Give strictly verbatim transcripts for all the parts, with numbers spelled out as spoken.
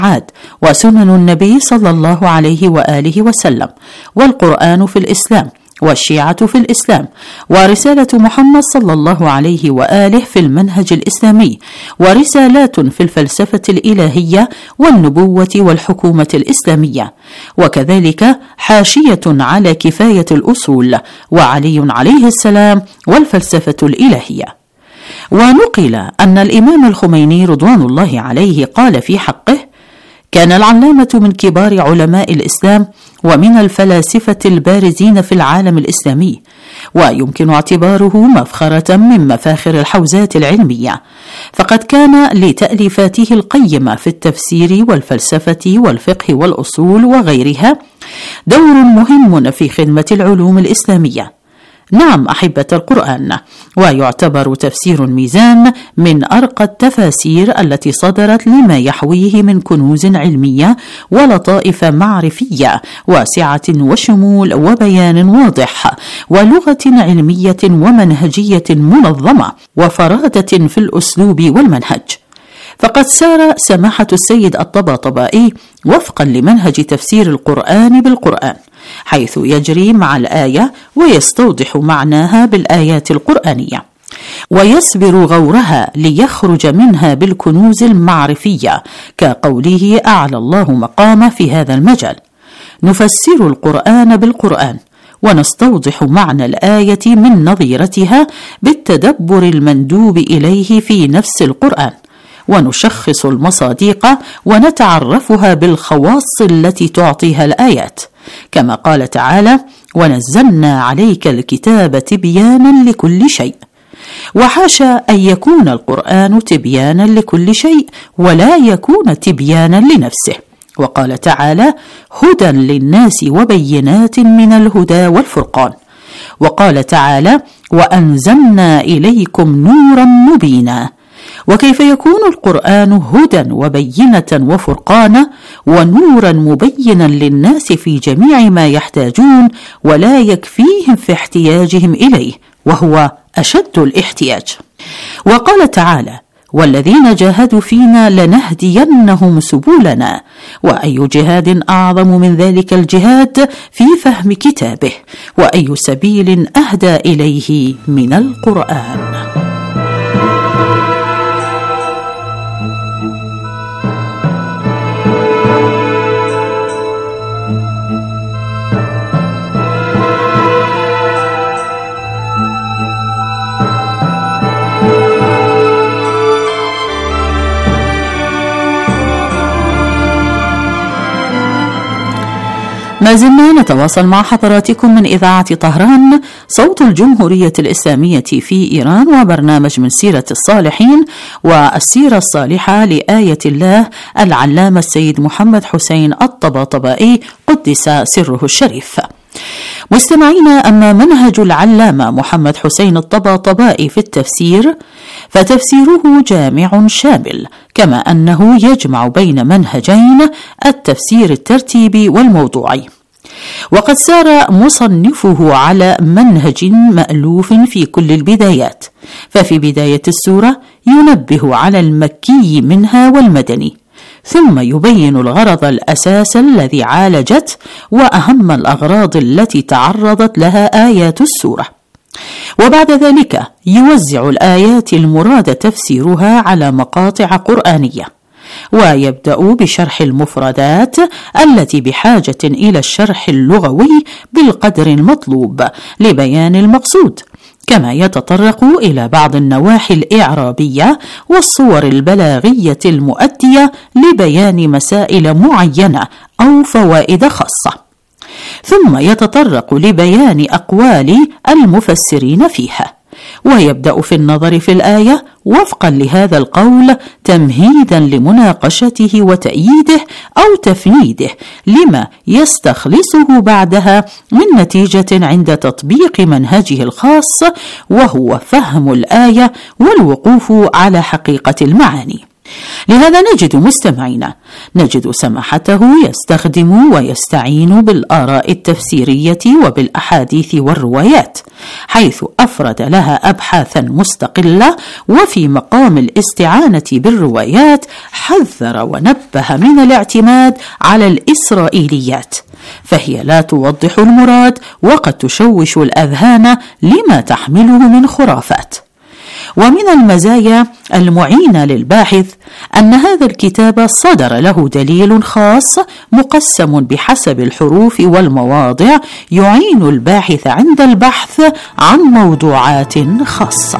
عاد وسنن النبي صلى الله عليه وآله وسلم، والقرآن في الإسلام، والشيعة في الإسلام، ورسالة محمد صلى الله عليه وآله في المنهج الإسلامي، ورسالات في الفلسفة الإلهية والنبوة والحكومة الإسلامية، وكذلك حاشية على كفاية الأصول وعلي عليه السلام والفلسفة الإلهية. ونقل أن الإمام الخميني رضوان الله عليه قال في حقه: كان العلامة من كبار علماء الإسلام ومن الفلاسفة البارزين في العالم الإسلامي، ويمكن اعتباره مفخرة من مفاخر الحوزات العلمية، فقد كان لتأليفاته القيمة في التفسير والفلسفة والفقه والأصول وغيرها دور مهم في خدمة العلوم الإسلامية. نعم أحبة القرآن، ويعتبر تفسير الميزان من أرقى التفاسير التي صدرت لما يحويه من كنوز علمية ولطائف معرفية واسعة وشمول وبيان واضح ولغة علمية ومنهجية منظمة وفرادة في الأسلوب والمنهج. فقد سار سماحة السيد الطباطبائي وفقا لمنهج تفسير القرآن بالقرآن، حيث يجري مع الآية ويستوضح معناها بالآيات القرآنية، ويصبر غورها ليخرج منها بالكنوز المعرفية، كقوله أعلى الله مقامه في هذا المجال: نفسر القرآن بالقرآن ونستوضح معنى الآية من نظيرتها بالتدبر المندوب إليه في نفس القرآن، ونشخص المصادق ونتعرفها بالخواص التي تعطيها الآيات، كما قال تعالى: ونزلنا عليك الكتاب تبيانا لكل شيء. وحاشا أن يكون القرآن تبيانا لكل شيء ولا يكون تبيانا لنفسه، وقال تعالى: هدى للناس وبينات من الهدى والفرقان. وقال تعالى: وأنزلنا إليكم نورا مبينا. وكيف يكون القرآن هدى وبينة وفرقانا ونورا مبينا للناس في جميع ما يحتاجون ولا يكفيهم في احتياجهم إليه، وهو أشد الاحتياج؟ وقال تعالى: والذين جاهدوا فينا لنهدينهم سبلنا. وأي جهاد أعظم من ذلك الجهاد في فهم كتابه؟ وأي سبيل أهدى إليه من القرآن؟ ما زلنا نتواصل مع حضراتكم من إذاعة طهران صوت الجمهورية الإسلامية في إيران، وبرنامج من سيرة الصالحين والسيرة الصالحة لآية الله العلامة السيد محمد حسين الطباطبائي قدس سره الشريف. مستمعينا، أما منهج العلامة محمد حسين الطباطبائي في التفسير فتفسيره جامع شامل، كما أنه يجمع بين منهجين: التفسير الترتيبي والموضوعي. وقد سار مصنفه على منهج مألوف في كل البدايات، ففي بداية السورة ينبه على المكي منها والمدني، ثم يبين الغرض الأساس الذي عالجت وأهم الأغراض التي تعرضت لها آيات السورة، وبعد ذلك يوزع الآيات المراد تفسيرها على مقاطع قرآنية، ويبدأ بشرح المفردات التي بحاجة إلى الشرح اللغوي بالقدر المطلوب لبيان المقصود، كما يتطرق إلى بعض النواحي الإعرابية والصور البلاغية المؤدية لبيان مسائل معينة أو فوائد خاصة، ثم يتطرق لبيان أقوال المفسرين فيها، ويبدأ في النظر في الآية وفقا لهذا القول تمهيدا لمناقشته وتأييده أو تفنيده لما يستخلصه بعدها من نتيجة عند تطبيق منهجه الخاص، وهو فهم الآية والوقوف على حقيقة المعاني. لهذا نجد مستمعينا نجد سماحته يستخدم ويستعين بالآراء التفسيرية وبالأحاديث والروايات، حيث أفرد لها أبحاثا مستقلة، وفي مقام الاستعانة بالروايات حذر ونبه من الاعتماد على الإسرائيليات، فهي لا توضح المراد وقد تشوش الأذهان لما تحمله من خرافات. ومن المزايا المعينة للباحث أن هذا الكتاب صدر له دليل خاص مقسم بحسب الحروف والمواضع يعين الباحث عند البحث عن موضوعات خاصة.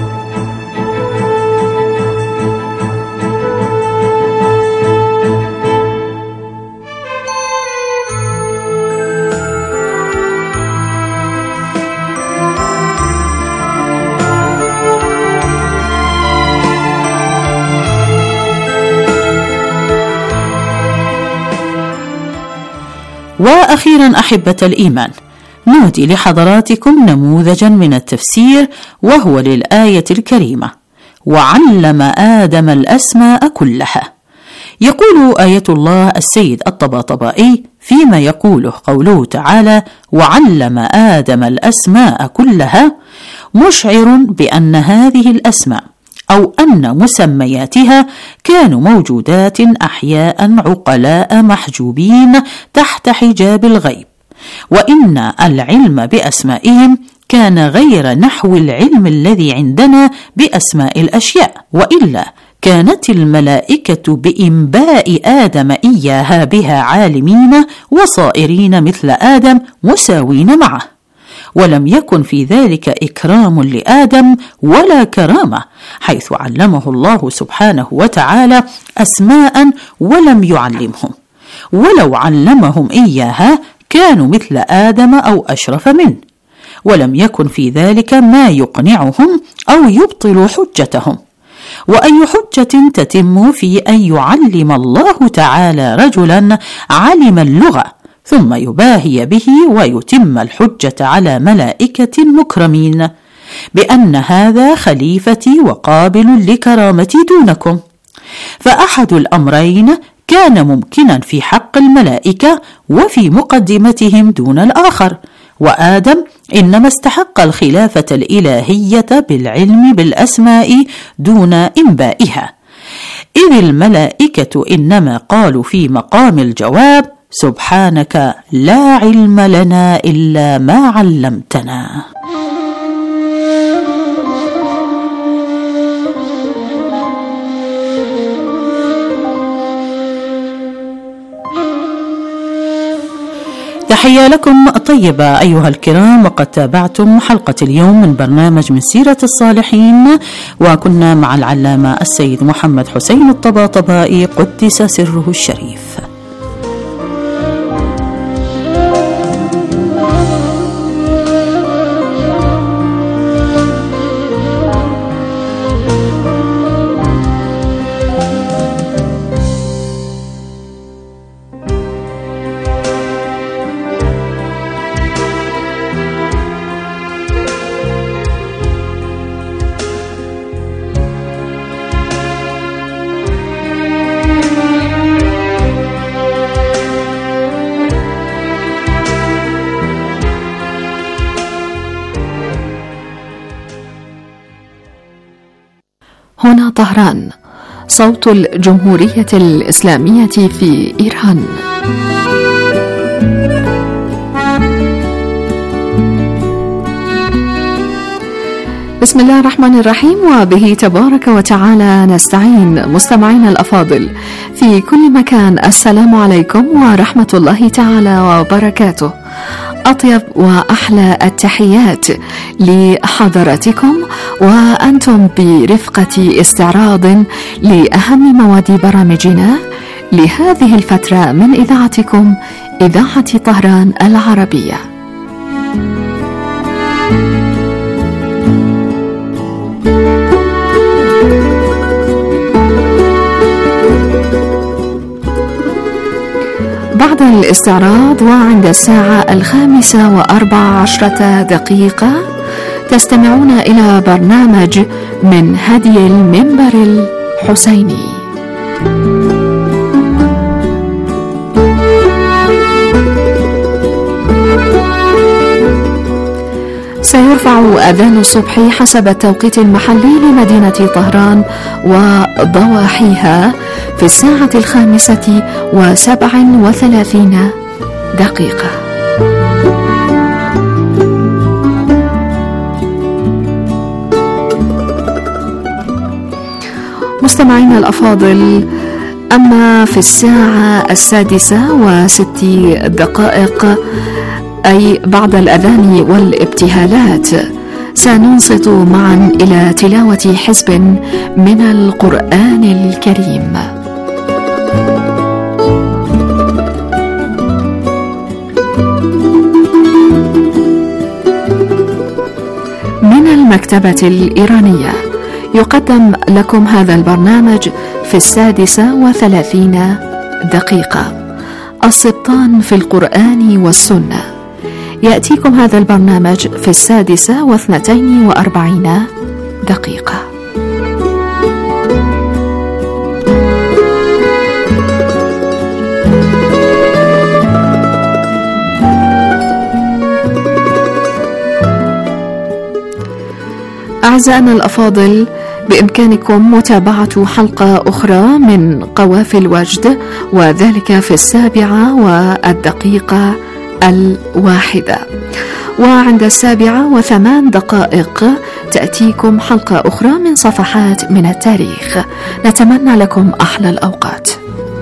وأخيرا أحبة الإيمان، نهدي لحضراتكم نموذجا من التفسير وهو للآية الكريمة: وعلم آدم الأسماء كلها. يقول آية الله السيد الطباطبائي فيما يقوله قوله تعالى: وعلم آدم الأسماء كلها، مشعر بأن هذه الأسماء أو أن مسمياتها كانوا موجودات أحياء عقلاء محجوبين تحت حجاب الغيب، وإن العلم بأسمائهم كان غير نحو العلم الذي عندنا بأسماء الأشياء، وإلا كانت الملائكة بإنباء آدم إياها بها عالمين وصائرين مثل آدم مساوين معه، ولم يكن في ذلك إكرام لآدم ولا كرامة، حيث علمه الله سبحانه وتعالى أسماء ولم يعلمهم، ولو علمهم إياها كانوا مثل آدم أو أشرف منه، ولم يكن في ذلك ما يقنعهم أو يبطل حجتهم. وأي حجة تتم في أن يعلم الله تعالى رجلا علم اللغة ثم يباهي به ويتم الحجة على ملائكة مكرمين بأن هذا خليفتي وقابل لكرامتي دونكم؟ فأحد الأمرين كان ممكنا في حق الملائكة وفي مقدمتهم دون الآخر، وآدم إنما استحق الخلافة الإلهية بالعلم بالأسماء دون إنبائها، إذ الملائكة إنما قالوا في مقام الجواب: سبحانك لا علم لنا إلا ما علمتنا. تحية لكم طيبة أيها الكرام، وقد تابعتم حلقة اليوم من برنامج من سيرة الصالحين، وكنا مع العلامة السيد محمد حسين الطباطبائي قدس سره الشريف. هنا طهران، صوت الجمهورية الإسلامية في إيران. بسم الله الرحمن الرحيم، وبه تبارك وتعالى نستعين. مستمعينا الأفاضل في كل مكان، السلام عليكم ورحمة الله تعالى وبركاته. أطيب وأحلى التحيات لحضراتكم، وأنتم برفقة استعراض لأهم مواد برامجنا لهذه الفترة من إذاعتكم إذاعة طهران العربية. بعد الاستعراض وعند الساعة الخامسة وأربع عشرة دقيقة تستمعون إلى برنامج من هدي المنبر الحسيني. يرفع أذان الصبح حسب التوقيت المحلي لمدينة طهران وضواحيها في الساعة الخامسة وسبع وثلاثين دقيقة. مستمعينا الأفاضل، أما في الساعة السادسة وست دقائق أي بعد الأذان والابتهالات سننصت معا إلى تلاوة حزب من القرآن الكريم. من المكتبة الإيرانية يقدم لكم هذا البرنامج في السادسة وثلاثين دقيقة السبطان في القرآن والسنة. يأتيكم هذا البرنامج في السادسة واثنتين وأربعين دقيقة. أعزائنا الأفاضل، بإمكانكم متابعة حلقة أخرى من قوافل وجد، وذلك في السابعة والدقيقة الواحدة، وعند السابعة وثمان دقائق تأتيكم حلقة أخرى من صفحات من التاريخ. نتمنى لكم أحلى الأوقات.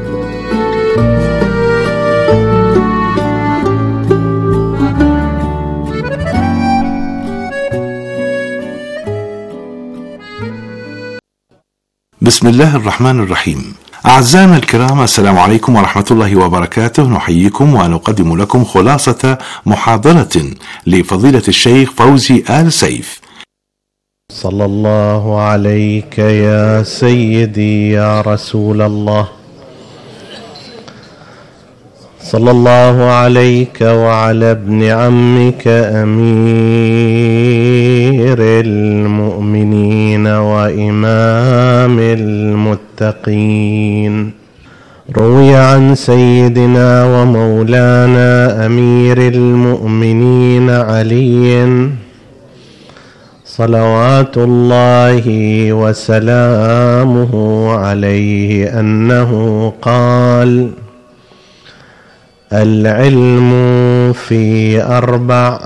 بسم الله الرحمن الرحيم. أعزائنا الكرام، السلام عليكم ورحمة الله وبركاته. نحييكم ونقدم لكم خلاصة محاضرة لفضيلة الشيخ فوزي آل سيف. صلى الله عليك يا سيدي يا رسول الله، صلى الله عليك وعلى ابن عمك أمير المؤمنين وإمام المتقين. روي عن سيدنا ومولانا أمير المؤمنين علي صلوات الله وسلامه عليه أنه قال: العلم في أربع: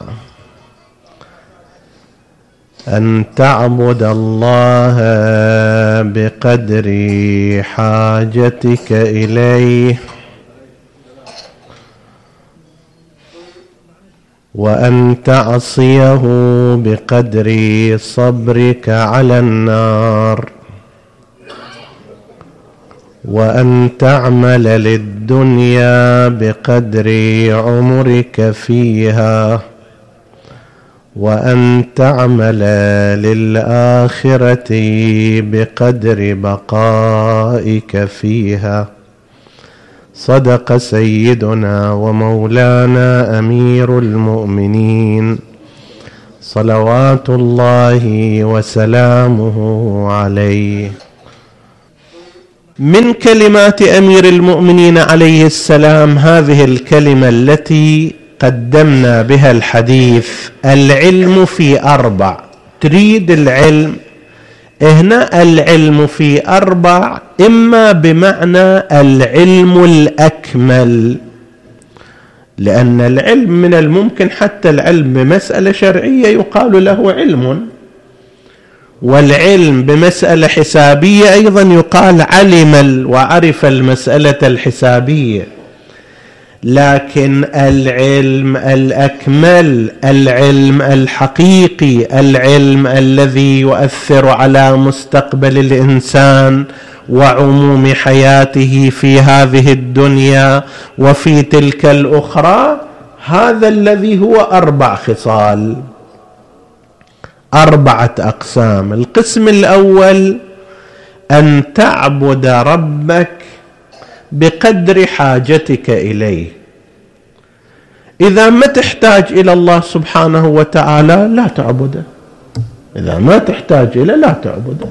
أن تعبد الله بقدر حاجتك إليه، وأن تعصيه بقدر صبرك على النار، وأن تعمل للدنيا بقدر عمرك فيها، وأن تعمل للآخرة بقدر بقائك فيها. صدق سيدنا ومولانا أمير المؤمنين صلوات الله وسلامه عليه. من كلمات أمير المؤمنين عليه السلام هذه الكلمة التي قدمنا بها الحديث: العلم في أربع. تريد العلم هنا، العلم في أربع، إما بمعنى العلم الأكمل، لأن العلم من الممكن حتى العلم بمسألة شرعية يقال له علم، والعلم بمسألة حسابية أيضا يقال علم وعرف المسألة الحسابية. لكن العلم الأكمل، العلم الحقيقي، العلم الذي يؤثر على مستقبل الإنسان وعموم حياته في هذه الدنيا وفي تلك الأخرى، هذا الذي هو أربع خصال، أربعة أقسام. القسم الأول: أن تعبد ربك بقدر حاجتك إليه. إذا ما تحتاج إلى الله سبحانه وتعالى لا تعبده، إذا ما تحتاج إليه لا تعبده.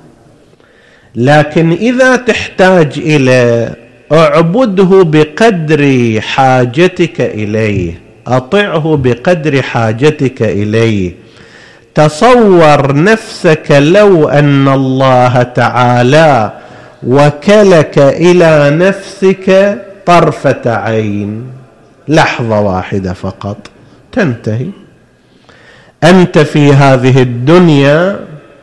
لكن إذا تحتاج إليه اعبده بقدر حاجتك إليه، أطعه بقدر حاجتك إليه، تصور نفسك لو أن الله تعالى وكلك إلى نفسك طرفة عين، لحظة واحدة فقط تنتهي. أنت في هذه الدنيا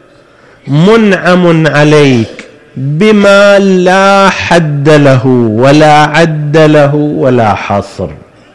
منعم عليك بما لا حد له ولا عد له ولا حصر.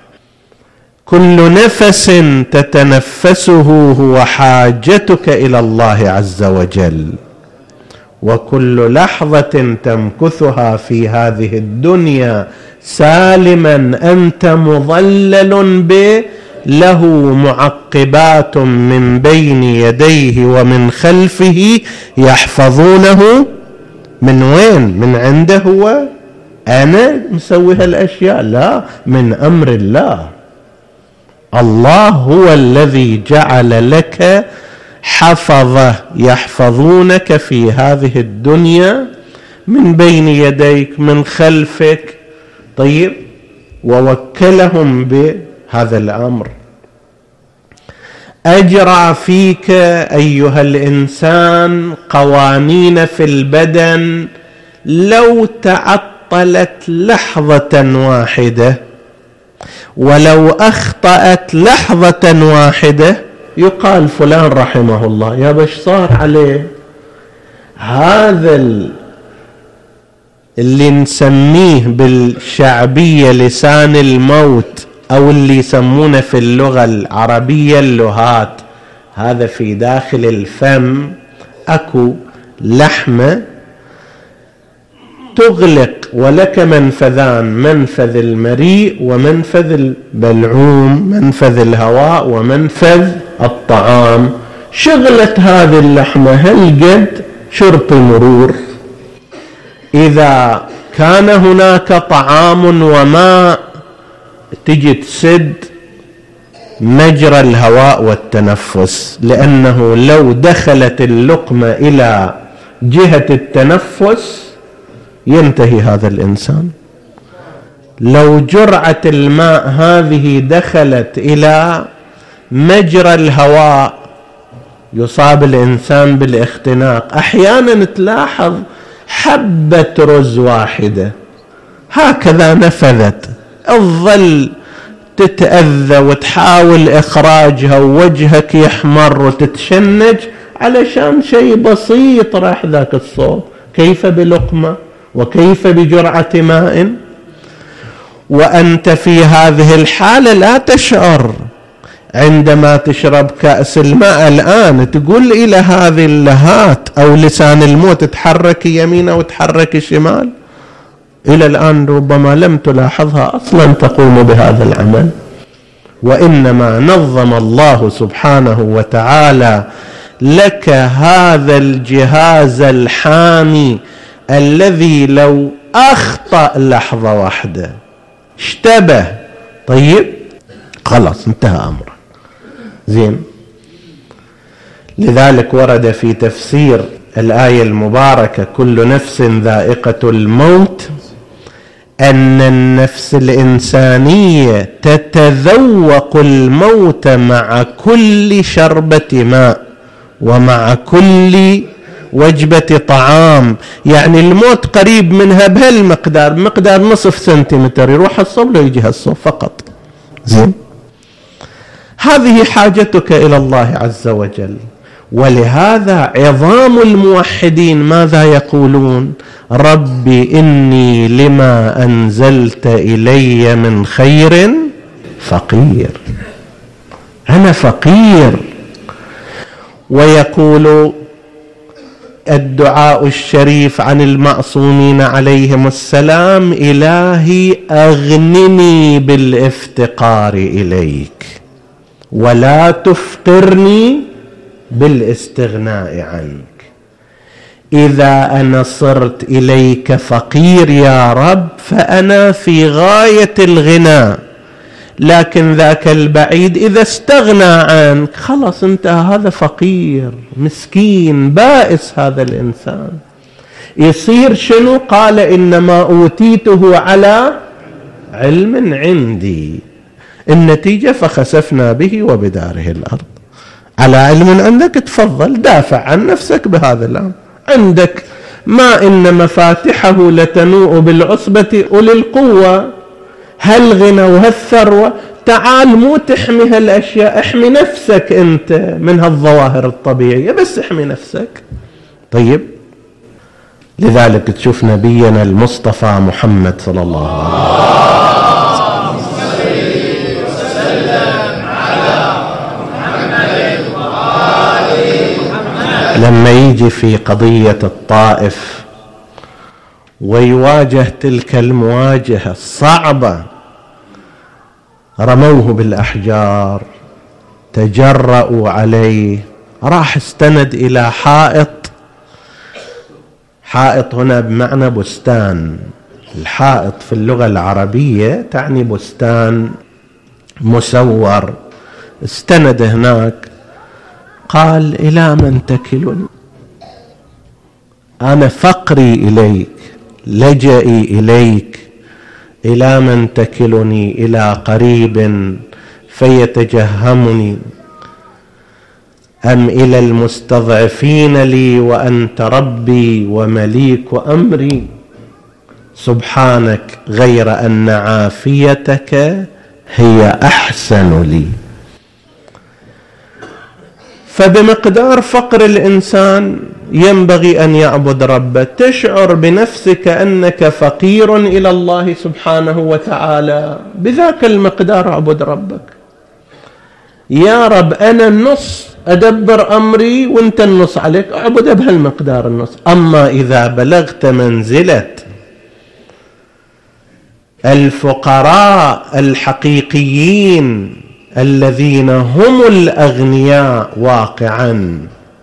كل نفس تتنفسه هو حاجتك إلى الله عز وجل، وكل لحظة تمكثها في هذه الدنيا سالما أنت مظلل به، له معقبات من بين يديه ومن خلفه يحفظونه من وين؟ من عنده هو؟ أنا مسوي هالأشياء؟ لا، من أمر الله. الله هو الذي جعل لك حفظه يحفظونك في هذه الدنيا من بين يديك من خلفك. طيب، ووكلهم بهذا الأمر. أجرى فيك أيها الإنسان قوانين في البدن لو تعطلت لحظة واحدة، ولو أخطأت لحظة واحدة يقال فلان رحمه الله، يا بش صار عليه. هذا اللي نسميه بالشعبية لسان الموت، أو اللي يسمونه في اللغة العربية اللهات، هذا في داخل الفم أكو لحمة تغلق، ولك منفذان، منفذ المريء ومنفذ البلعوم، منفذ الهواء ومنفذ الطعام. شغلت هذه اللحمة هالقد شرط مرور. إذا كان هناك طعام وماء تجي تسد مجرى الهواء والتنفس، لأنه لو دخلت اللقمة إلى جهة التنفس ينتهي هذا الإنسان. لو جرعة الماء هذه دخلت إلى مجرى الهواء يصاب الإنسان بالاختناق. أحيانا تلاحظ حبة رز واحدة هكذا نفذت، تظل تتأذى وتحاول إخراجها ووجهك يحمر وتتشنج علشان شيء بسيط راح ذاك الصوت. كيف بلقمة وكيف بجرعة ماء؟ وأنت في هذه الحالة لا تشعر. عندما تشرب كأس الماء الآن تقول إلى هذه اللهات أو لسان الموت تحرك يمين أو تحرك شمال، إلى الآن ربما لم تلاحظها أصلا تقوم بهذا العمل. وإنما نظم الله سبحانه وتعالى لك هذا الجهاز الحامي الذي لو أخطأ لحظة واحدة اشتبه، طيب خلاص انتهى أمره. زين، لذلك ورد في تفسير الآية المباركة كل نفس ذائقة الموت أن النفس الإنسانية تتذوق الموت مع كل شربة ماء ومع كل وجبة طعام. يعني الموت قريب منها بهالمقدار، مقدار نصف سنتيمتر، يروح الصوب لو يجي الصوب فقط. زين، هذه حاجتك إلى الله عز وجل. ولهذا عظام الموحدين ماذا يقولون؟ ربي إني لما أنزلت إلي من خير فقير، أنا فقير. ويقول الدعاء الشريف عن المعصومين عليهم السلام: إلهي أغنني بالافتقار إليك ولا تفقرني بالاستغناء عنك. إذا أنا صرت إليك فقير يا رب فأنا في غاية الغنى، لكن ذاك البعيد إذا استغنى عنك خلاص انتهى، هذا فقير مسكين بائس. هذا الإنسان يصير شنو؟ قال إنما أوتيته على علم عندي. النتيجة فخسفنا به وبداره الأرض. على علم عندك تفضل دافع عن نفسك بهذا الأمر. عندك ما إن مفاتحه لتنوء بالعصبة أولي القوة، هالغنى وهالثروة، تعال مو تحمي هالأشياء، احمي نفسك أنت من هالظواهر الطبيعية، بس احمي نفسك. طيب، لذلك تشوف نبينا المصطفى محمد صلى الله عليه وسلم لما يجي في قضية الطائف ويواجه تلك المواجهة الصعبة، رموه بالأحجار، تجرؤوا عليه، راح استند إلى حائط. حائط هنا بمعنى بستان. الحائط في اللغة العربية تعني بستان مسور. استند هناك، قال: إلى من تكلني؟ أنا فقري إليك، لجئي إليك، إلى من تكلني؟ إلى قريب فيتجهمني، أم إلى المستضعفين لي وأنت ربي ومليك أمري؟ سبحانك غير أن عافيتك هي أحسن لي. فبمقدار فقر الإنسان ينبغي أن يعبد ربه. تشعر بنفسك أنك فقير إلى الله سبحانه وتعالى، بذاك المقدار اعبد ربك. يا رب أنا النص أدبر أمري وانت النص عليك، اعبد بهالمقدار النص. أما إذا بلغت منزلة الفقراء الحقيقيين الذين هم الأغنياء واقعا،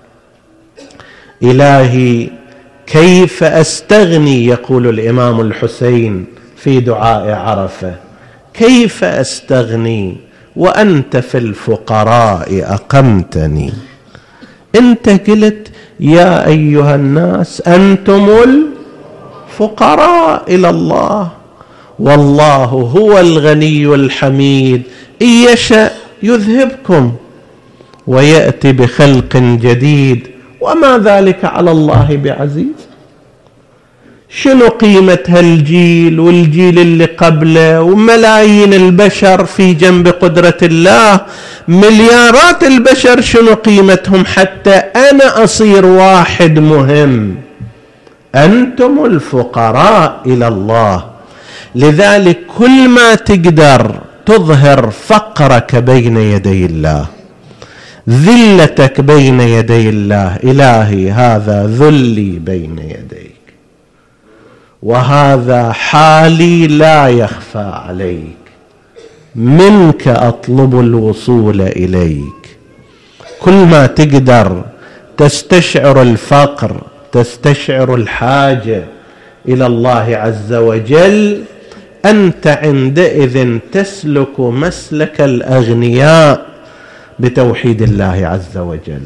إلهي كيف أستغني، يقول الإمام الحسين في دعاء عرفة، كيف أستغني وأنت في الفقراء أقمتني. أنت قلت يا أيها الناس أنتم الفقراء إلى الله، والله هو الغني الحميد، إن يشاء يذهبكم ويأتي بخلق جديد وما ذلك على الله بعزيز. شنو قيمة هالجيل والجيل اللي قبله وملايين البشر في جنب قدرة الله؟ مليارات البشر شنو قيمتهم حتى أنا أصير واحد مهم؟ أنتم الفقراء إلى الله. لذلك كل ما تقدر تظهر فقرك بين يدي الله، ذلتك بين يدي الله. إلهي هذا ذلي بين يديك، وهذا حالي لا يخفى عليك، منك أطلب الوصول إليك. كل ما تقدر تستشعر الفقر، تستشعر الحاجة إلى الله عز وجل، أنت عندئذ تسلك مسلك الأغنياء بتوحيد الله عز وجل.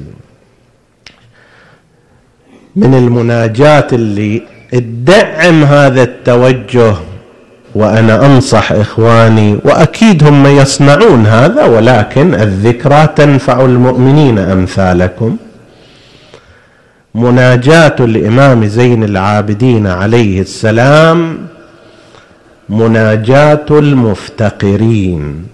من المناجات اللي تدعم هذا التوجه، وأنا أنصح إخواني وأكيد هم يصنعون هذا، ولكن الذكرى تنفع المؤمنين أمثالكم، مناجاة الإمام زين العابدين عليه السلام، مناجاة المفتقرين.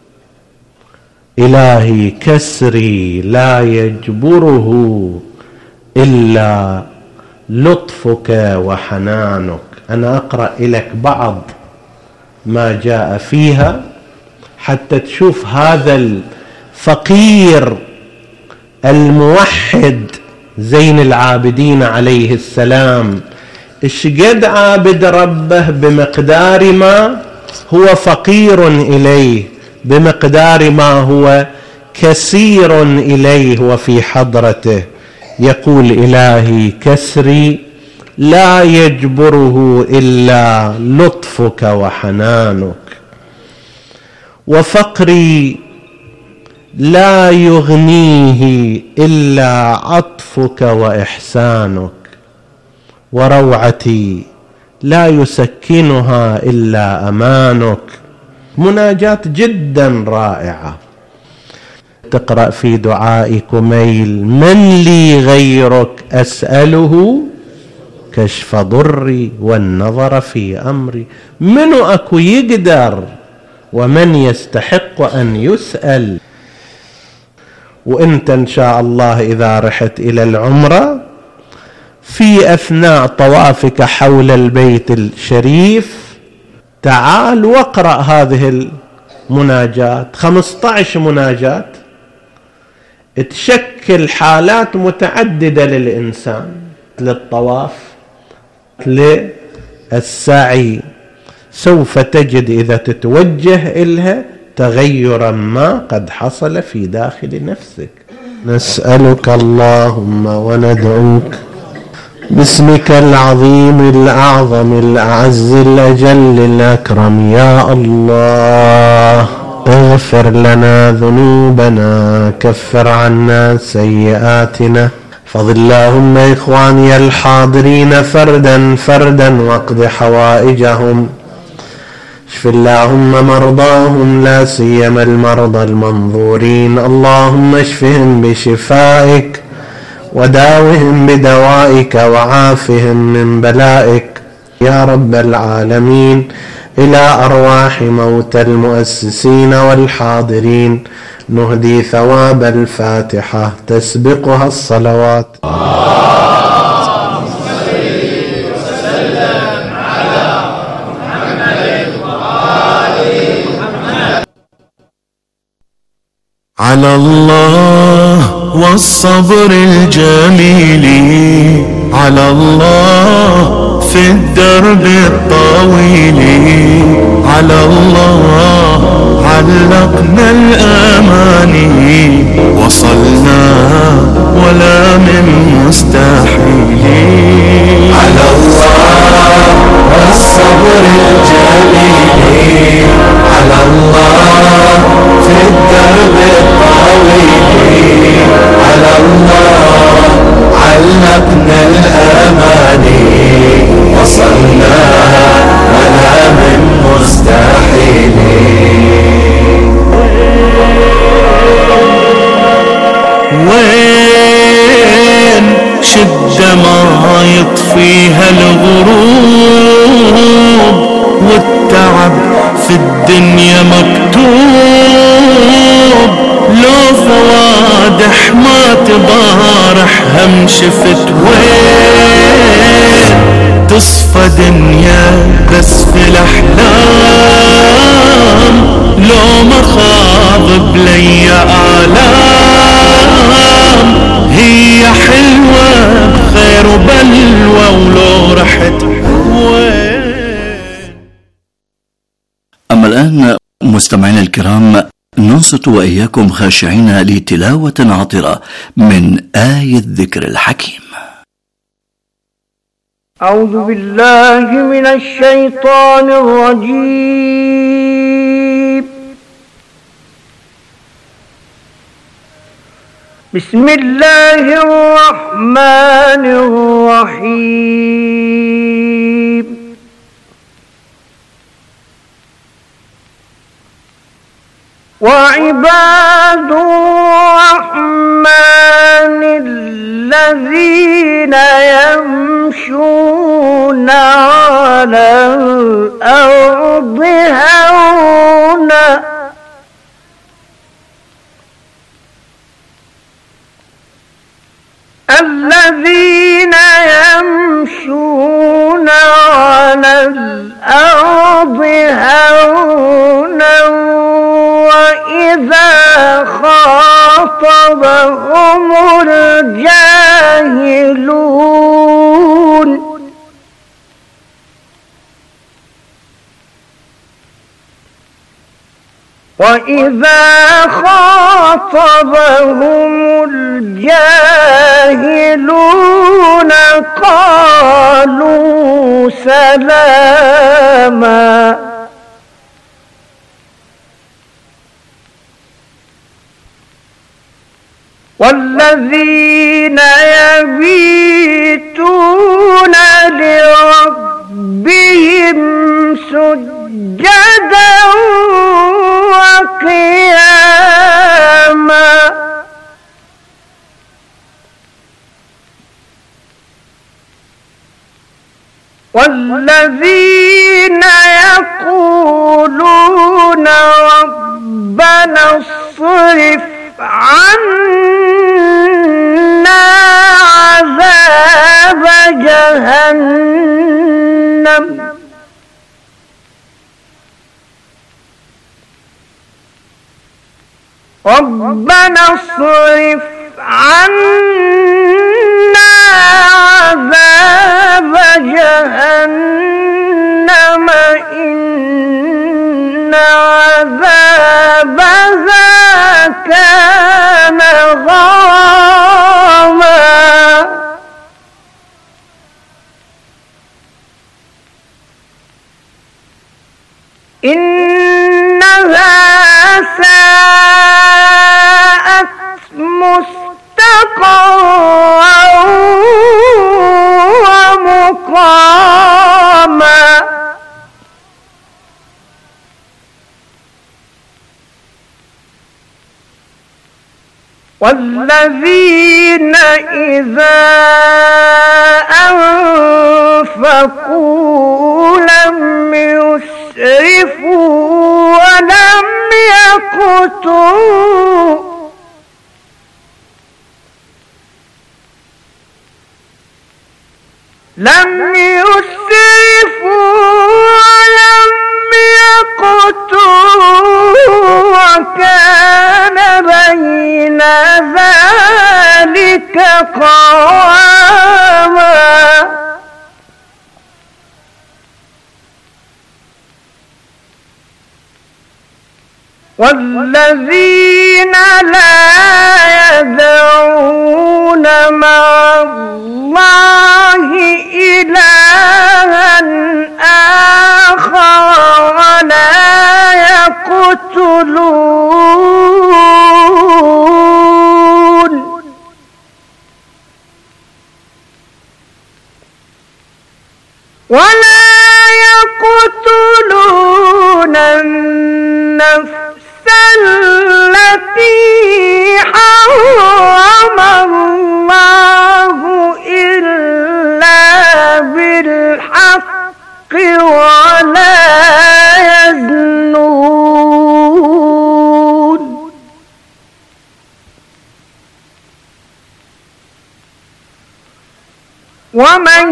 إلهي كسري لا يجبره إلا لطفك وحنانك. أنا أقرأ لك بعض ما جاء فيها حتى تشوف هذا الفقير الموحد زين العابدين عليه السلام إيش قد عابد ربه بمقدار ما هو فقير إليه، بمقدار ما هو كثير إليه وفي حضرته. يقول إلهي كسري لا يجبره إلا لطفك وحنانك، وفقري لا يغنيه إلا عطفك وإحسانك، وروعتي لا يسكنها إلا أمانك. مناجاة جدا رائعة. تقرأ في دعاء كميل: من لي غيرك أسأله كشف ضري والنظر في أمري. منو أكو يقدر ومن يستحق أن يسأل. وإنت إن شاء الله إذا رحت إلى العمرة في أثناء طوافك حول البيت الشريف تعال واقرأ هذه المناجات، خمسة عشر مناجات تشكل حالات متعددة للإنسان، للطواف، للسعي. سوف تجد إذا تتوجه إلها تغيرا ما قد حصل في داخل نفسك. نسألك اللهم وندعوك باسمك العظيم الأعظم الأعز الأجل الأكرم يا الله، اغفر لنا ذنوبنا، كفر عنا سيئاتنا، فضل اللهم إخواني الحاضرين فردا فردا واقض حوائجهم، اشف اللهم مرضاهم لا سيما المرضى المنظورين، اللهم اشفهم بشفائك وداوهم بدوائك وعافهم من بلائك يا رب العالمين. إلى أرواح موتى المؤسسين والحاضرين نهدي ثواب الفاتحة تسبقها الصلوات. على الله والصبر الجميل، على الله في الدرب الطويل، على الله علقنا الأماني، وصلنا ولا من مستحيل. على الله والصبر الجميل، على الله في الدرب الطويل، على الله علقنا الأماني، وصلنا ولا من مستحيل. وين شدة ما يطفيها الغروب، والتعب في الدنيا مكتوب، لو فوادح ما تبارح هم شفت. وين تصفى دنيا بس في الأحلام، لو مخاض بلي آلام، هي حلوة بخير وبلوى ولو رحت. وين. أما الآن مستمعينا الكرام ننصت وإياكم خاشعين لتلاوة عطرة من آية الذكر الحكيم. أعوذ بالله من الشيطان الرجيم. بسم الله الرحمن الرحيم. وعباد الرحمن الذين يمشون على الأرض هونا الذين يمشون على الأرض هونا وإذا خاطبهم الجاهلون وإذا خاطبهم الجاهلون قالوا سلاما والذين يبيتون لربهم سجدا وقياما والذين يقولون ربنا اصرف عنا عذاب جهنم ربنا اصرف عنا عذاب جهنم إن عذابها كان غراما إنها ساءت مستقرا ومقاما والذين إذا أنفقوا لم يسرفوا ولم يقتروا لم يسرفوا ولم يقتروا وكان بين ذلك قواما والذين لا يدعون مع الله إلها آخر ولا يقتلون ولا يقتلون النفس التي حرم الله إلا بالحق ولا يزنون ومن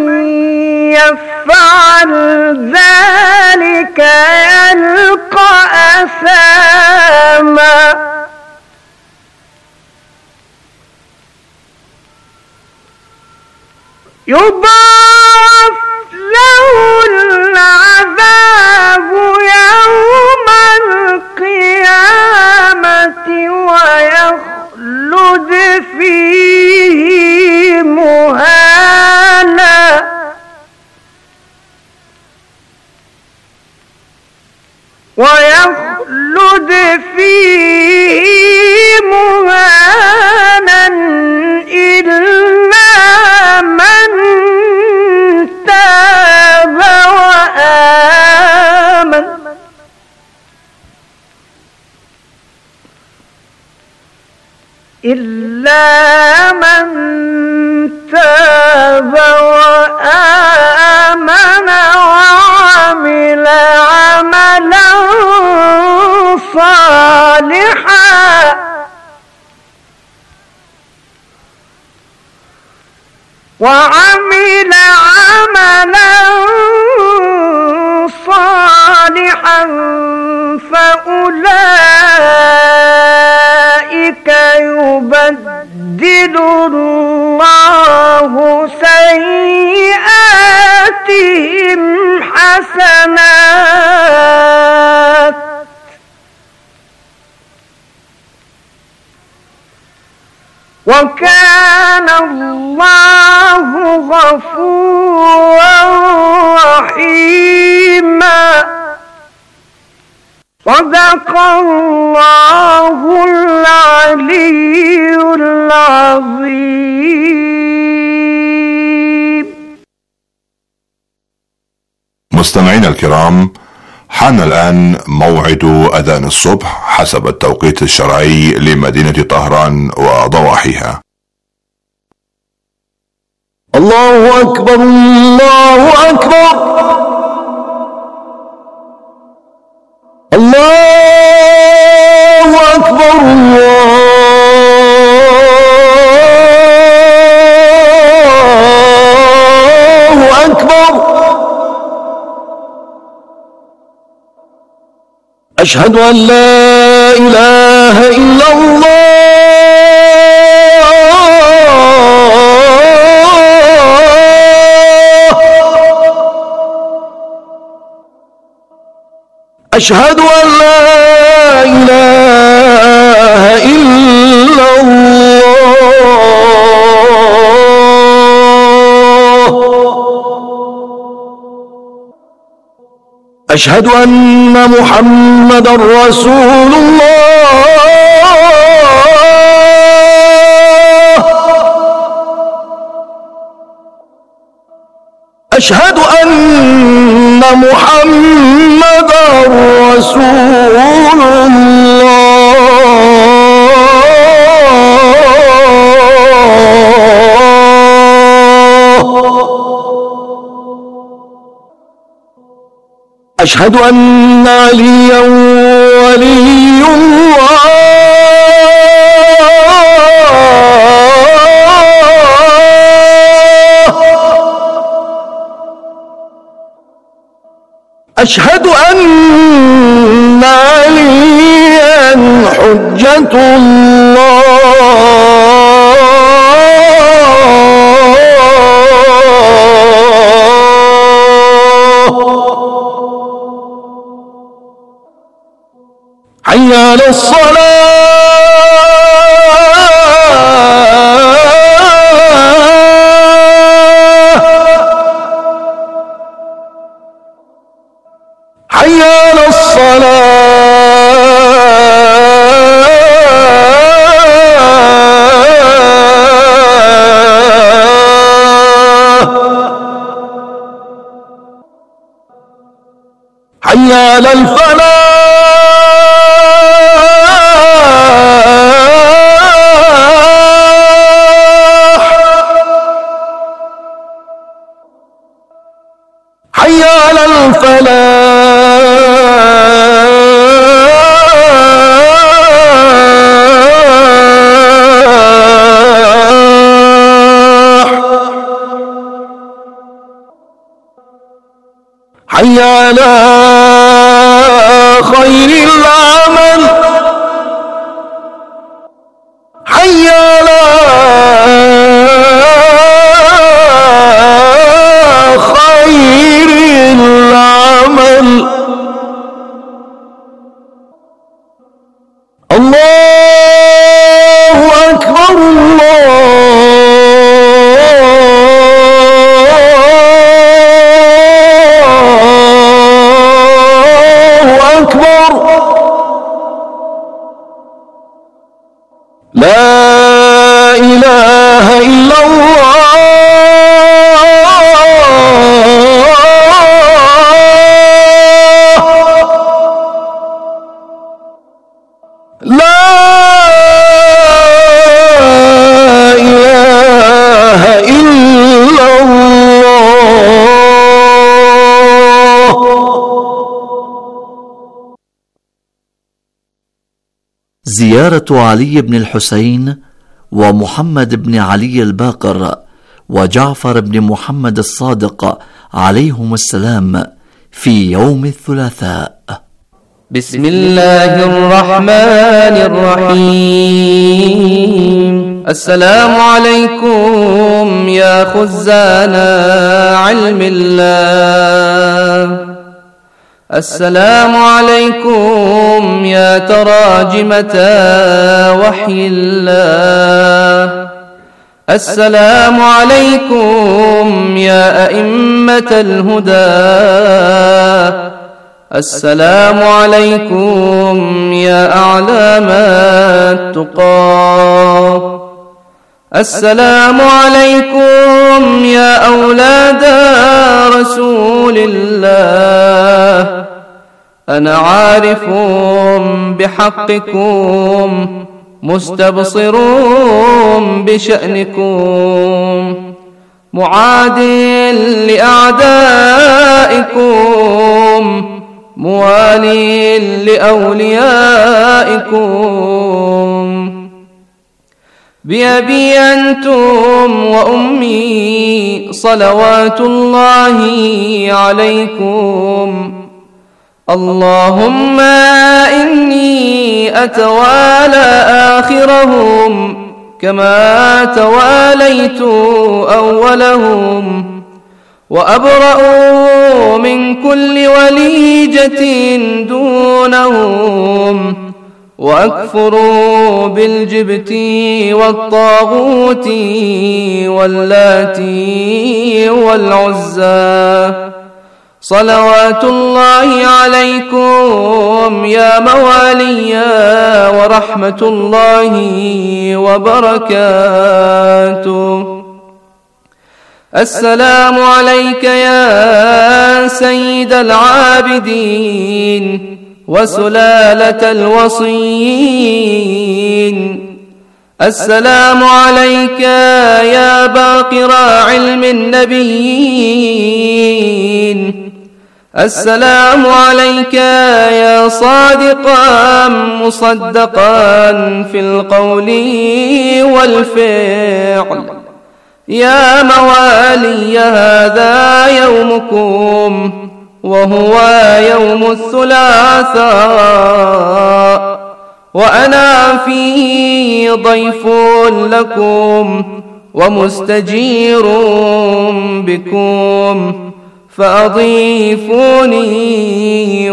يفعل ذلك يلقى أثاما يضاعف له العذاب يوم القيامة ويخلد فيه مهانا ويخلد فيه مهانا إلا من تاب وآمن إلا من تاب وآمن وعمل عملا صالحا وعمل عملا صالحا فأولئك يبدل الله سيئاتهم حسنات وكان الله غفورا رحيما صدق الله العلي العظيم. مستمعينا الكرام، حان الآن موعد أذان الصبح حسب التوقيت الشرعي لمدينة طهران وضواحيها. الله أكبر الله أكبر الله أكبر الله أكبر أشهد أن لا إله إلا الله أشهد أن لا إله إلا الله أشهد أن محمدًا رسول الله أشهد أن محمدًا رسول الله أشهد أن عليا ولي الله أشهد أن عليا حجة الله حي على الصلاة حي على الصلاة حي على الفلاح حي على الفلاح حي على خير العمل حي على خير العمل الله أكبر الله أكبر لا إله إلا الله لا إله إلا الله. زيارة علي بن الحسين ومحمد بن علي الباقر وجعفر بن محمد الصادق عليهم السلام في يوم الثلاثاء. بسم الله الرحمن الرحيم. السلام عليكم يا خزان علم الله، السلام عليكم يا تراجمة وحي الله، السلام عليكم يا أئمة الهدى، السلام عليكم يا أعلام التقى، السلام عليكم يا أولاد رسول الله. أنا عارف بحقكم مستبصر بشأنكم، معاد لأعدائكم موالي لأوليائكم. بأبي أنتم وأمي صلوات الله عليكم. اللهم إني أتوالى آخرهم كما تواليت أولهم، وأبرأ من كل وليجة دونهم، وأكفر بالجبت والطاغوت واللات والعزى. صلوات الله عليكم يا موالي ورحمة الله وبركاته. السلام عليك يا سيد العابدين وسلالة الوصيين. السلام عليك يا باقر علم النبيين. السلام عليك يا صادقا مصدقا في القول والفعل. يا موالي هذا يومكم وهو يوم الثلاثاء، وأنا فيه ضيف لكم ومستجير بكم، فأضيفوني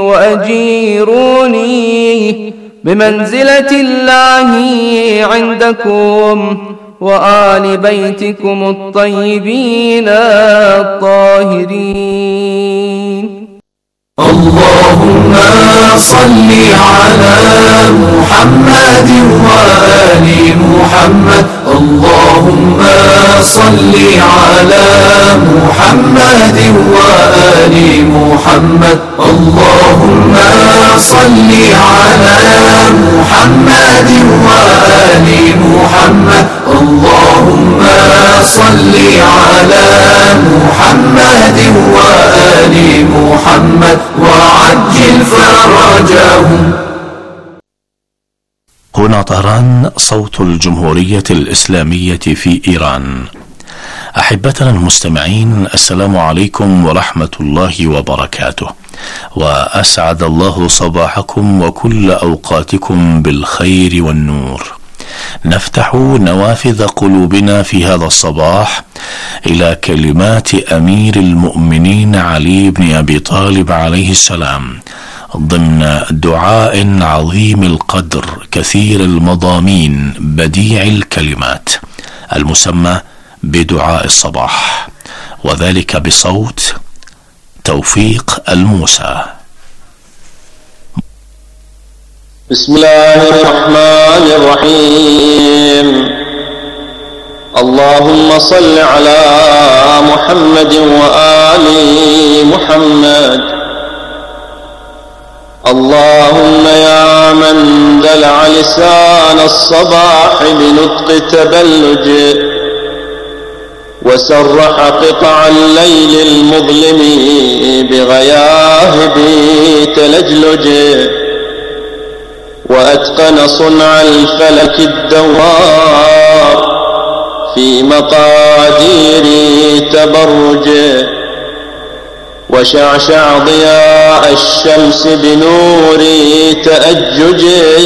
وأجيروني بمنزلة الله عندكم وآل بيتكم الطيبين الطاهرين. اللهم صل على محمد وآل محمد. اللهم صل على محمد وآل محمد. اللهم صل على محمد وآل محمد. اللهم صل على محمد وآل محمد وعجل فرجهم. هنا طهران، صوت الجمهورية الإسلامية في إيران. أحبتنا المستمعين، السلام عليكم ورحمة الله وبركاته، وأسعد الله صباحكم وكل أوقاتكم بالخير والنور. نفتح نوافذ قلوبنا في هذا الصباح إلى كلمات أمير المؤمنين علي بن أبي طالب عليه السلام ضمن دعاء عظيم القدر كثير المضامين بديع الكلمات المسمى بدعاء الصباح، وذلك بصوت توفيق الموسى. بسم الله الرحمن الرحيم. اللهم صل على محمد وآل محمد. اللهم يا من دلع لسان الصباح بنطق تبلج، وسرح قطع الليل المظلم بغياهب تلجلج، وأتقن صنع الفلك الدوار في مقادير تبرج، وشعشع ضياء الشمس بنور تأجج.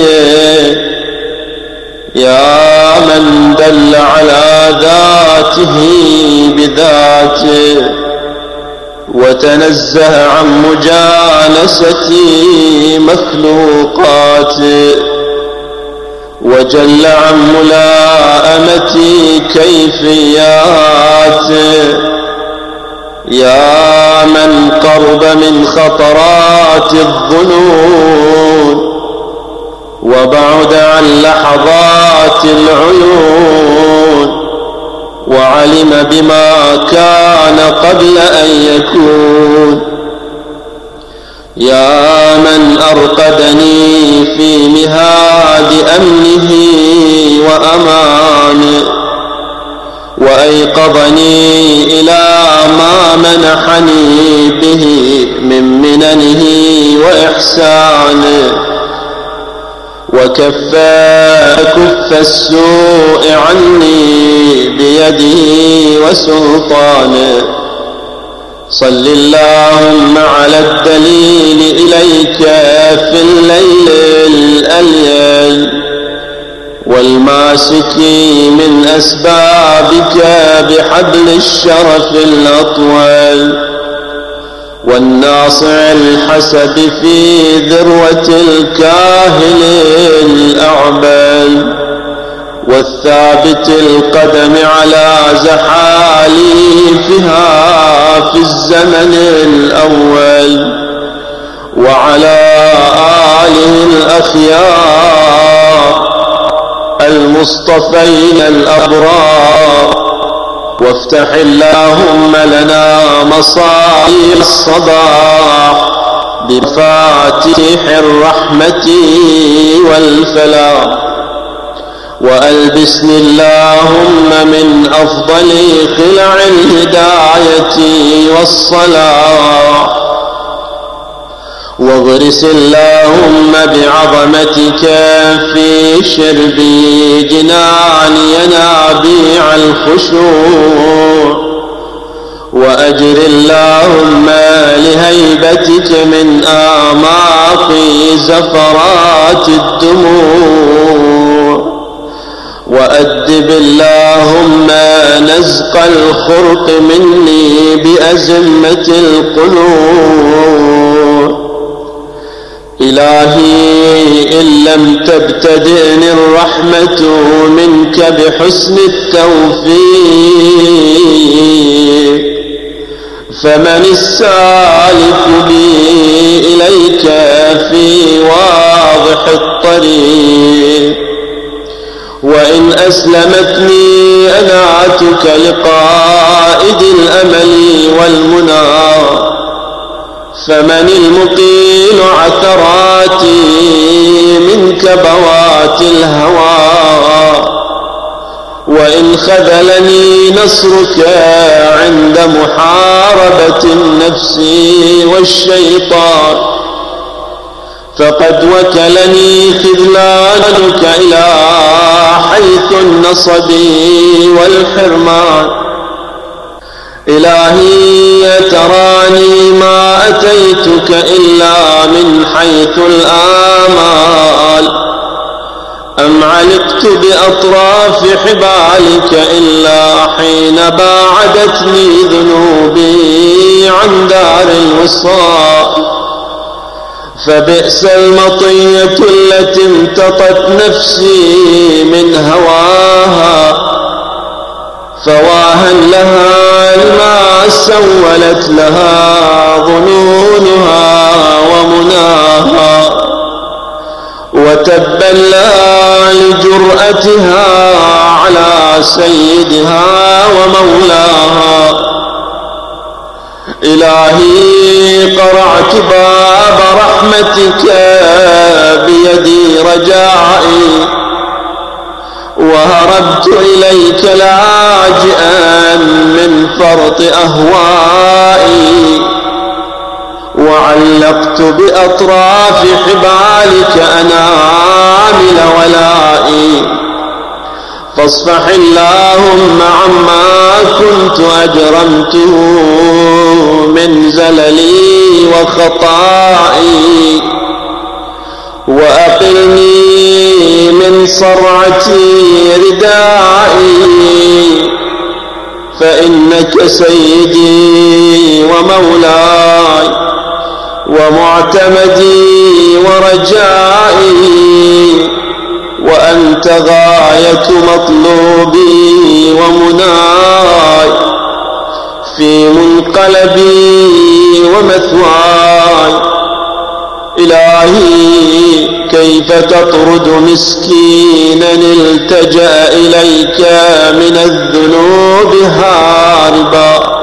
يا من دل على ذاته بذاته، وتنزه عن مجانسة مخلوقاته، وجل عن ملاءمة كيفياته. يا من قرب من خطرات الظنون، وبعد عن لحظات العيون، وعلم بما كان قبل أن يكون. يا من أرقدني في مهاد أمنه وأمانه، وأيقظني منحني به من مننه وإحسانه، وكف كف السوء عني بيده وسلطانه. صل اللهم على الدليل إليك في الليل الأليل، والماسك من أسبابك بحبل الشرف الأطول، والناصع الحسب في ذروة الكاهل الأعبل، والثابت القدم على زحاليفها في الزمن الأول، وعلى آله الأخيار المصطفين الأبرار. وافتح اللهم لنا مصائب الصباح بفاتح الرحمة والفلاح، وألبسني اللهم من أفضل خلع الهداية والصلاح، واغرس اللهم بعظمتك في شرب جنان ينابيع الخشوع، وأجر اللهم لهيبتك من آماق زفرات الدموع، وأدب اللهم نزق الخرق مني بأزمة القلوب. إلهي إن لم تبتدئني الرحمة منك بحسن التوفيق، فمن السالك بي إليك في واضح الطريق؟ وإن أسلمتني أناتك لقائد الأمل والمنى، فمن المقيل عثراتي من كبوات الهوى؟ وإن خذلني نصرك عند محاربة النفس والشيطان، فقد وكلني خذلانك إلى حيث النصب والحرمان. إلهي تراني ما أتيتك إلا من حيث الآمال، أم علقت بأطراف حبالك إلا حين باعدتني ذنوبي عن دار الوصال. فبئس المطية التي امتطت نفسي من هواها، فواها لها لما سولت لها ظنونها ومناها، وتبا لها لجرأتها على سيدها ومولاها. إلهي قرعت باب رحمتك بيدي رجائي، وهربت إليك لاجئا من فرط أهوائي، وعلقت بأطراف حبالك أنامل ولائي. فاصفح اللهم عما كنت أجرمته من زللي وخطائي، وأقلني من صرعتي ردائي، فإنك سيدي ومولاي ومعتمدي ورجائي، وأنت غاية مطلوبي ومناي في منقلبي ومثواي. إلهي كيف تطرد مسكينا التجأ إليك من الذنوب هاربا،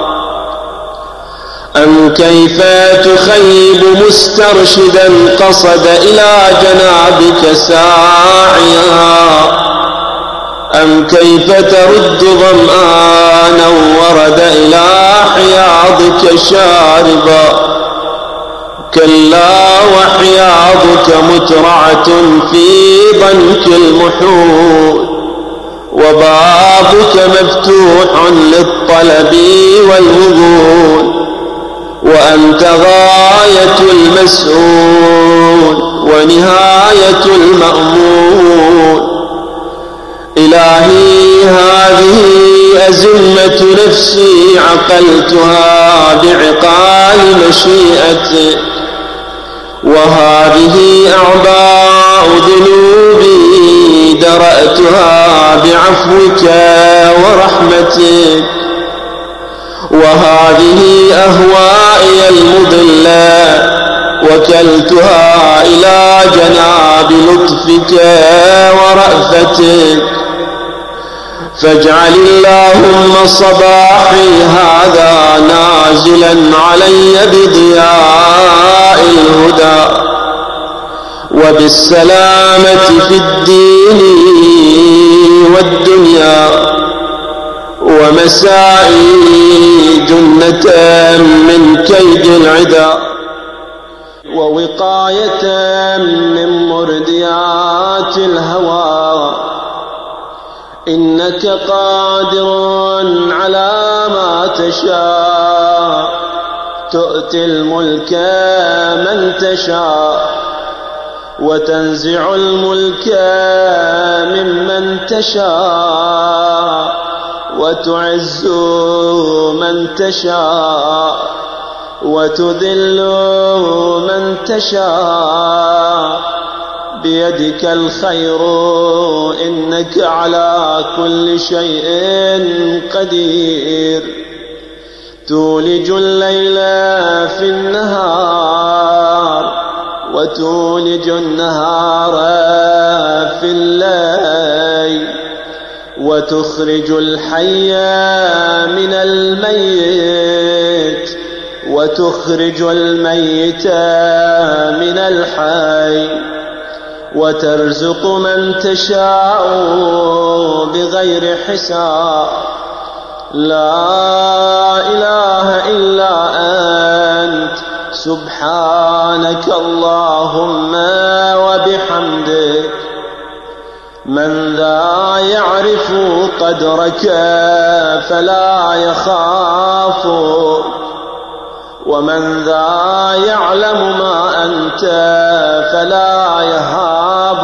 أم كيف تخيب مسترشدا قصد إلى جنابك ساعيا، أم كيف ترد ظمآنا ورد إلى حياضك شاربا كلا وحياضك مترعة في ضنك المحول وبابك مفتوح للطلب والوذول وأنت غاية المسؤول ونهاية المأمول إلهي هذه أزمة نفسي عقلتها بعقال مشيئتك وهذه أعباء ذنوبي درأتها بعفوك ورحمتك وهذه أهوائي المضلة وكلتها إلى جناب لطفك ورأفتك فاجعل اللهم صباحي هذا نازلا علي بضياء الهدى وبالسلامة في الدين والدنيا ومسائي جنة من كيد العدا ووقاية من مرديات الهوى إنك قادر على ما تشاء تؤتي الملك من تشاء وتنزع الملك ممن تشاء وتعز من تشاء وتذل من تشاء بيدك الخير إنك على كل شيء قدير تولج الليل في النهار وتولج النهار في الليل وتخرج الحي من الميت وتخرج الميت من الحي وترزق من تشاء بغير حساب لا إله إلا أنت سبحانك اللهم وبحمدك من ذا يعرف قدرك فلا يخاف ومن ذا يعلم ما أنت فلا يهاب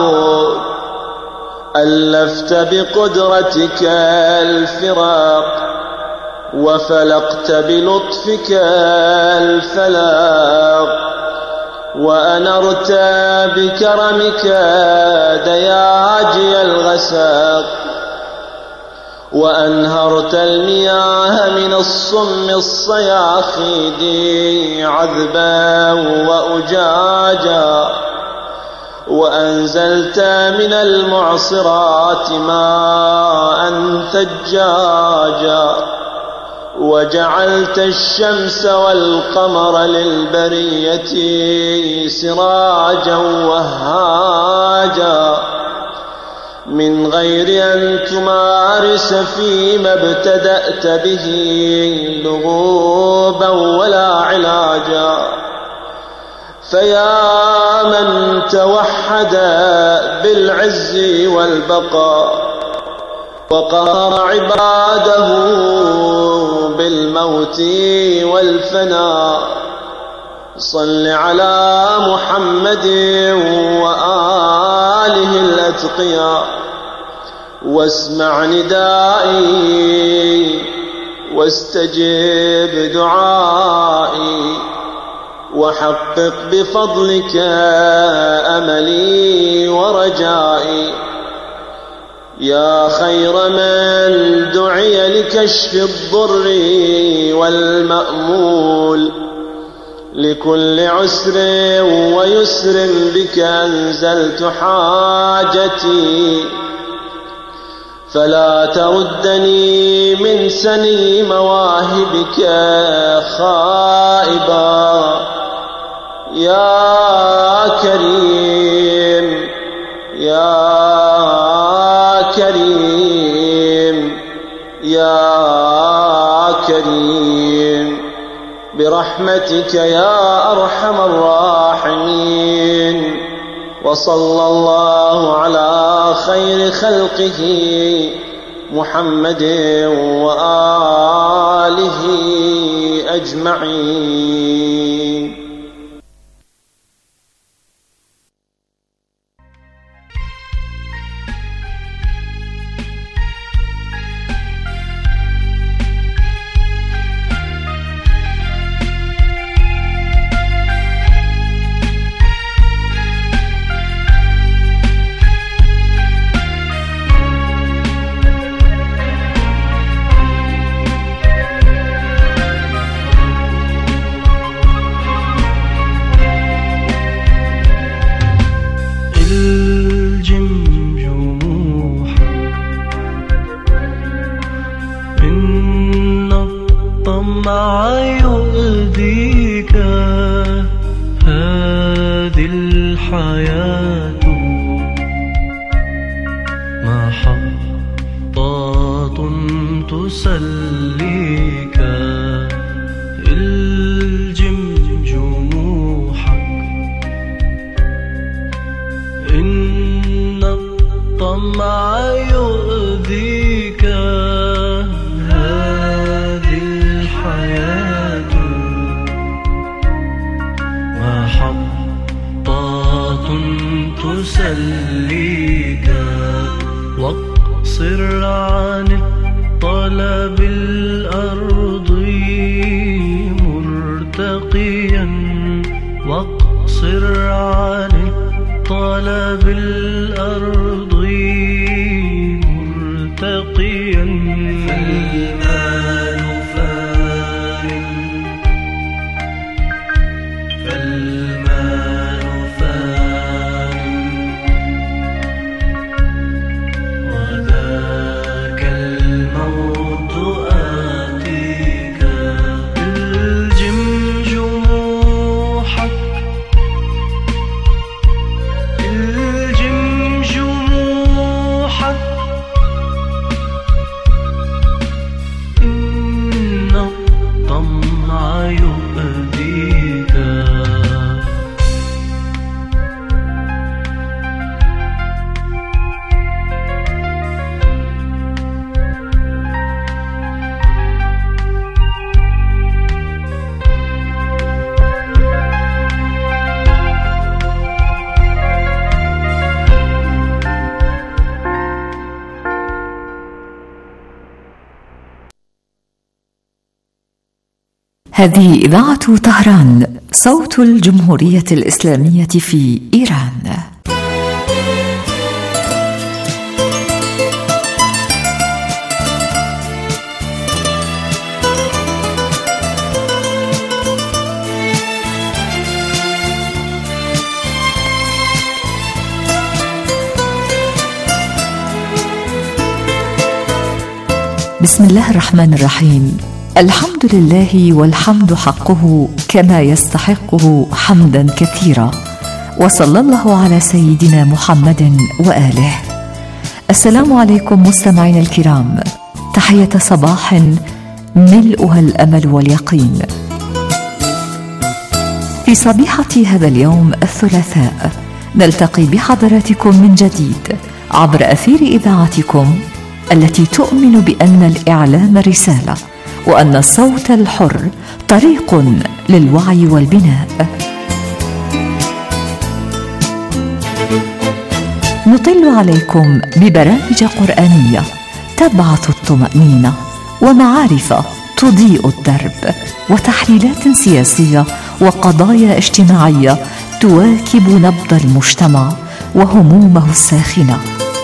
ألفت بقدرتك الفراق وفلقت بلطفك الفلاق وأنرت بكرمك دياجي الغساق وأنهرت المياه من الصم الصياخيد عذبا وأجاجا وأنزلت من المعصرات ماء ثجاجا وجعلت الشمس والقمر للبرية سراجا وهاجا من غير أن تمارس فيما ابتدأت به لغوبا ولا علاجا فيا من توحد بالعز والبقاء وقهر عباده بالموت والفناء صل على محمد وآله الأتقياء واسمع ندائي واستجب دعائي وحقق بفضلك أملي ورجائي يا خير من دعي لكشف الضر والمأمول لكل عسر ويسر بك أنزلت حاجتي فلا تردني من سني مواهبك خائبا يا كريم يا كريم برحمتك يا أرحم الراحمين. وصلى الله على خير خلقه محمد وآله أجمعين. هذه إذاعة طهران، صوت الجمهورية الإسلامية في إيران. بسم الله الرحمن الرحيم. الحمد لله والحمد حقه كما يستحقه حمدا كثيرا، وصلى الله على سيدنا محمد وآله. السلام عليكم مستمعين الكرام، تحية صباح ملؤها الأمل واليقين. في صبيحة هذا اليوم الثلاثاء نلتقي بحضراتكم من جديد عبر أثير إذاعتكم التي تؤمن بأن الإعلام رسالة، وأن الصوت الحر طريق للوعي والبناء. نطل عليكم ببرامج قرآنية تبعث الطمأنينة، ومعارف تضيء الدرب، وتحليلات سياسية وقضايا اجتماعية تواكب نبض المجتمع وهمومه الساخنة.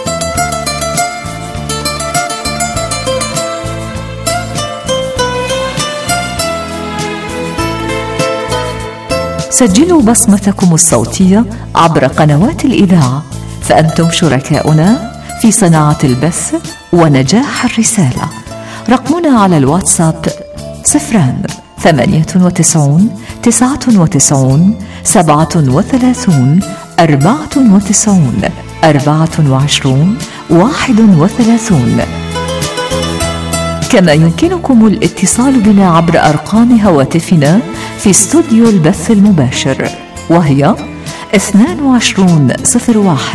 سجلوا بصمتكم الصوتية عبر قنوات الإذاعة، فأنتم شركاؤنا في صناعة البث ونجاح الرسالة. رقمنا على الواتساب صفران ثمانية وتسعون تسعة وتسعون سبعة وثلاثون أربعة وتسعون أربعة وعشرون واحد وثلاثون. كما يمكنكم الاتصال بنا عبر أرقام هواتفنا في استوديو البث المباشر، وهي اثنان وعشرون صفر واحد